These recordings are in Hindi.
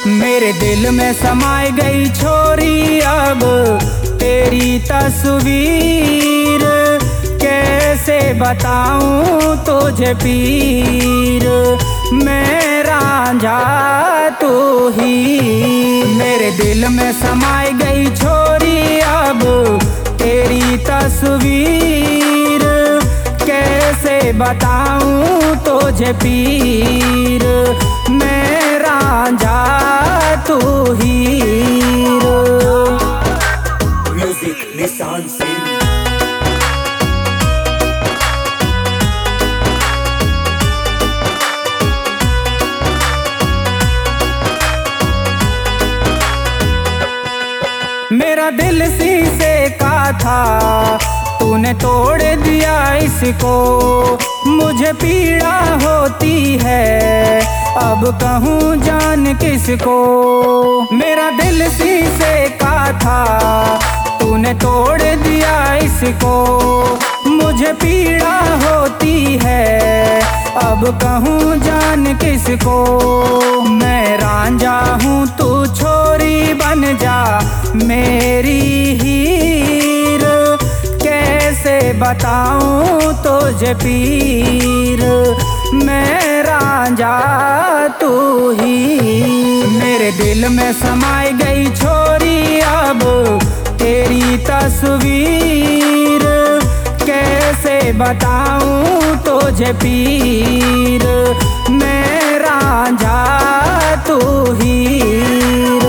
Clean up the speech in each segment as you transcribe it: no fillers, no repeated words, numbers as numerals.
मेरे दिल में समाई गई छोरी अब तेरी तस्वीर, कैसे बताऊं तुझे पीर, मैं रांझा तू ही। मेरे दिल में समाई गई छोरी अब तेरी तस्वीर, कैसे बताऊं तुझे पीर, मैं रांझा तू हीरो। म्यूजिक निशान सिंह। मेरा दिल शीशे का था, तूने तोड़ दिया इसको, मुझे पीड़ा होती है अब कहूँ जान किसको। मेरा दिल शीशे का था, तूने तोड़ दिया इसको, मुझे पीड़ा होती है अब कहूँ जान किसको। मैं रांझा हूँ तू छोरी बन जा मेरी हीर, कैसे बताऊं तुझे पीर, मैं रांझा तू ही। मेरे दिल में समाई गई छोरी अब तेरी तस्वीर, कैसे बताऊं तुझे पीर, मैं रांझा तू हीरो।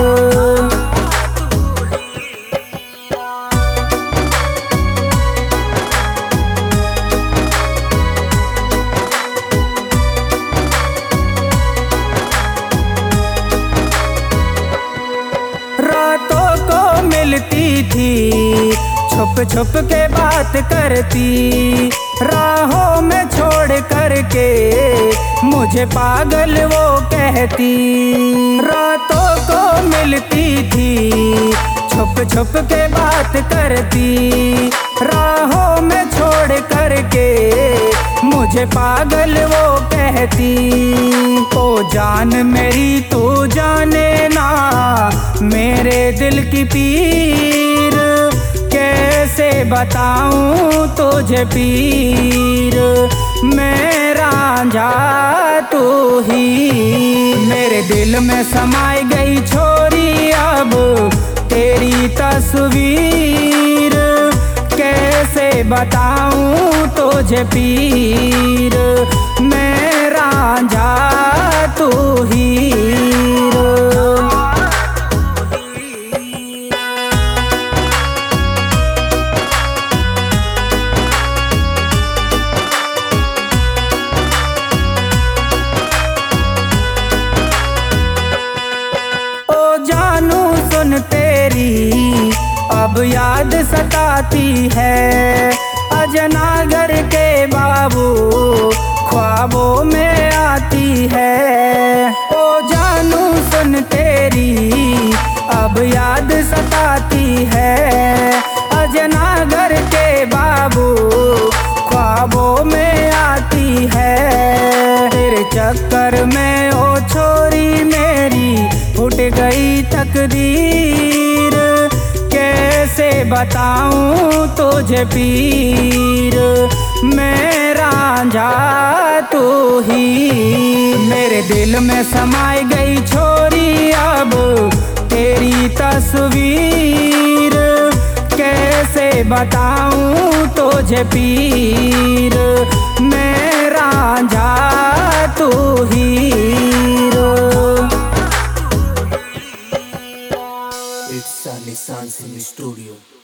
रातों को मिलती थी, छुप छुप के बात करती, राहों में छोड़ करके मुझे पागल वो कहती। रातों को मिलती थी, छुप छुप के बात करती, राहों में छोड़ करके मुझे पागल वो कहती। ओ जान मेरी तू जाने ना मेरे दिल की पीर, कैसे बताऊं तुझे पीर, मैं रांझा तू ही। मेरे दिल में समाई गई छोरी अब तेरी तस्वीर, कैसे बताऊं तुझे पीर, मैं रांझा तू हीरो। सुन तेरी अब याद सताती है, अजनागर के बाबू ख्वाबों में आती है। ओ जानू सुन तेरी अब याद सताती है, अजनागर के बाबू ख्वाबों में आती है। तेरे चक्कर में ओ छोरी मेरी फूट गई तकदीर, कैसे बताऊं तुझे पीर, मैं रांझा तू ही। मेरे दिल में समाई गई छोरी अब तेरी तस्वीर, कैसे बताऊं तुझे पीर, मैं रांझा तू hero. It's a Nissan Sim Studio.